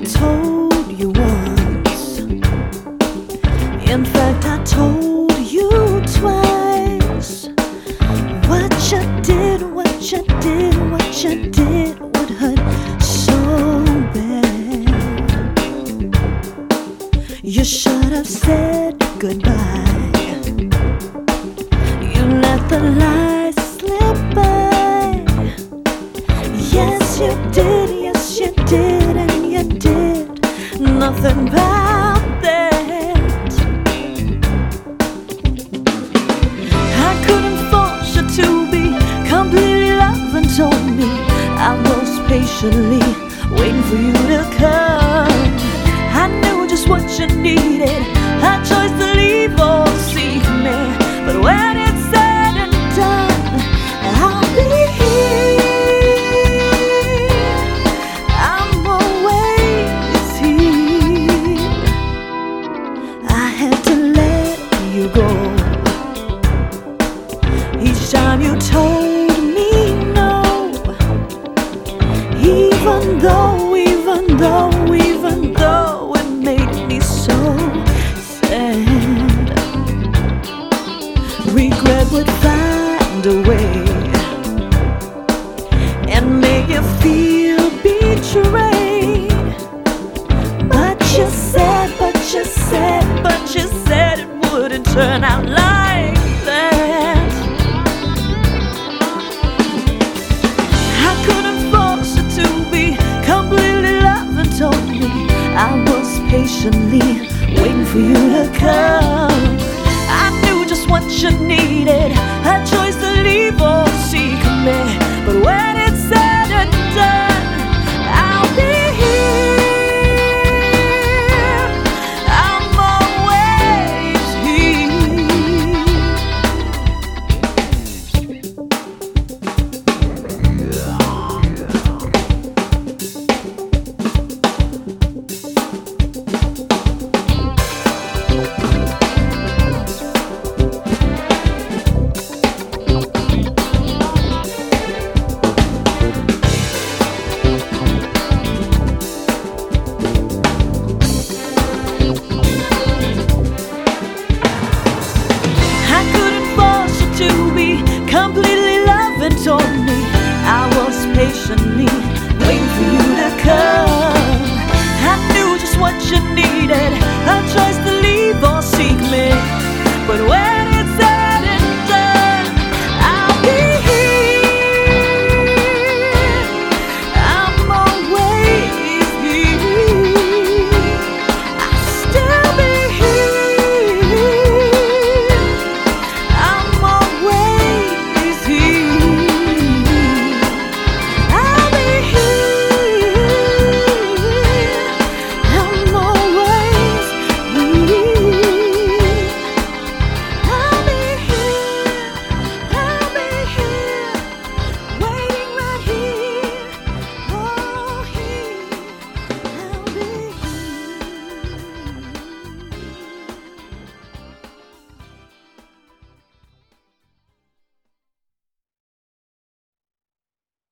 told you once. In fact, I told you twice. What you did, what you did, what you did would hurt so bad. You should have said goodbye. You let the lies slip by. Yes, you did, yes, you did, and you did nothing about that. I couldn't force you to be completely loving, told me I was patiently waiting for you to come. I knew just what you needed, a choice to leave or seek me. But when it's said and done, I'll be here. I'm always here. I had to let you go. Each time you told me no, even though it made me so sad. Regret would find a way and make you feel betrayed. But you said it wouldn't turn out like that. I couldn't force you to be completely loving, told me I was patiently waiting for you to come. I knew just what you needed, a choice to leave or seek me. But when it's said and done, I'll be here. I'm always I couldn't force you to